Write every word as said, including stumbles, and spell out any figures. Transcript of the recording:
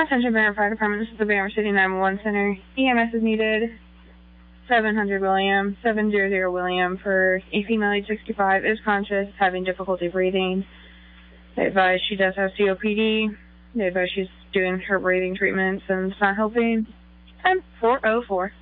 Attention Banner Fire Department, this is the Banner City nine one one Center. E M S is needed. seven hundred William, seven hundred William for a female age sixty-five, is conscious, having difficulty breathing. They advise she does have C O P D. They advise she's doing her breathing treatments and it's not helping. ten four oh four.